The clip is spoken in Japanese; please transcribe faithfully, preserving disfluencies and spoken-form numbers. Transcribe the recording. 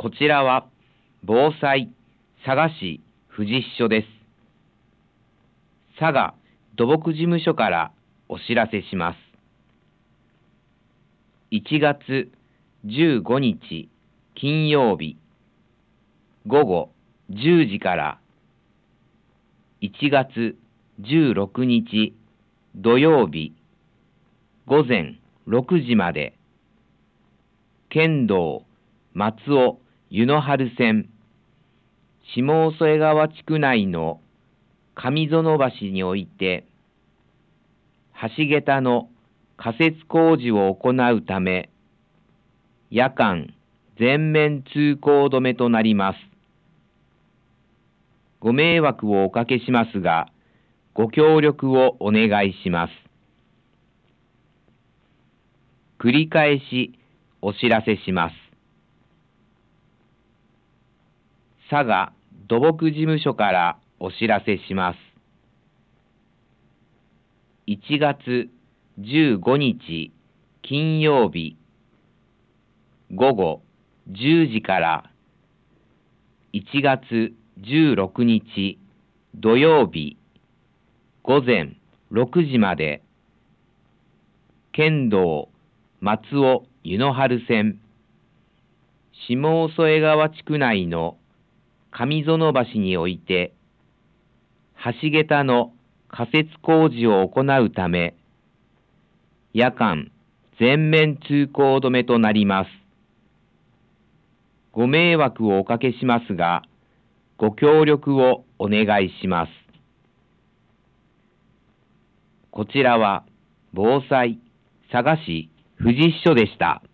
こちらは防災佐賀市富士支所です。佐賀土木事務所からお知らせします。いちがつじゅうごにち金曜日ごごじゅうじからいちがつじゅうろくにち土曜日ごぜんろくじまで県道松尾湯の春線下添川地区内の上園橋において橋桁の仮設工事を行うため夜間全面通行止めとなります。ご迷惑をおかけしますがご協力をお願いします。繰り返しお知らせします。佐賀土木事務所からお知らせします。いちがつじゅうごにち金曜日ごごじゅうじからいちがつじゅうろくにち土曜日ごぜんろくじまで県道松尾湯の春線下添川地区内の上園橋において橋桁の仮設工事を行うため夜間全面通行止めとなります。ご迷惑をおかけしますがご協力をお願いします。こちらは防災佐賀市富士支所でした。